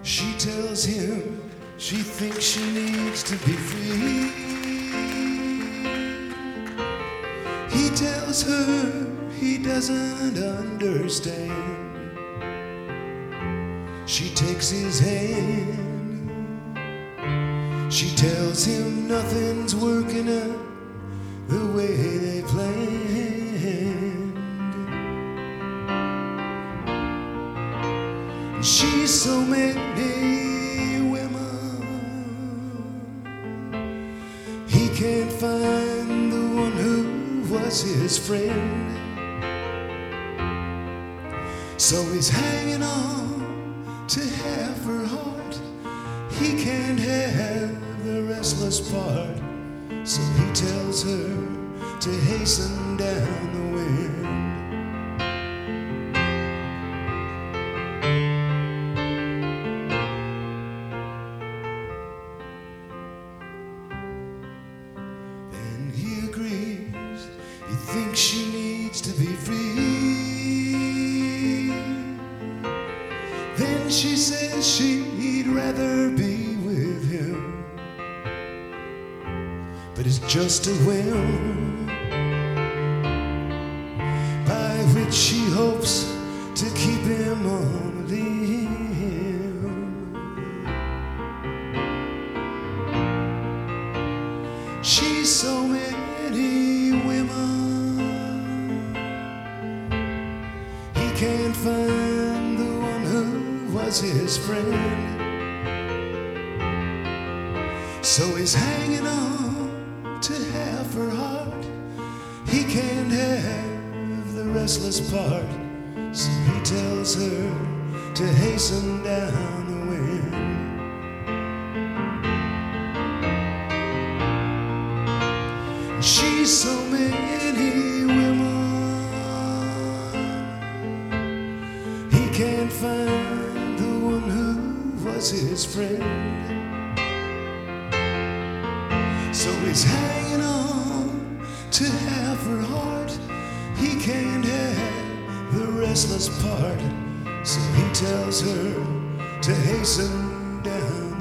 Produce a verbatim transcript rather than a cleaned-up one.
She tells him she thinks she needs to be free. He tells her he doesn't understand. She takes his hand. She tells him nothing's working out the way they planned. She's so many women, he can't find the one who was his friend. So he's hanging on to half her heart. He can't have the restless part. So he tells her to hasten down the wind. Then he agrees, he thinks she needs to be free. Then she says she'd rather be with him, but it's just a whim by which she hopes to keep him on a limb. She's so many women, he can't find the one who was his friend. So he's hanging on to half her heart. He can't have the restless part. So he tells her to hasten down the wind. She's so many women, he can't find the one who was his friend. So he's hanging on to half her heart. He can't have the restless part. So he tells her to hasten down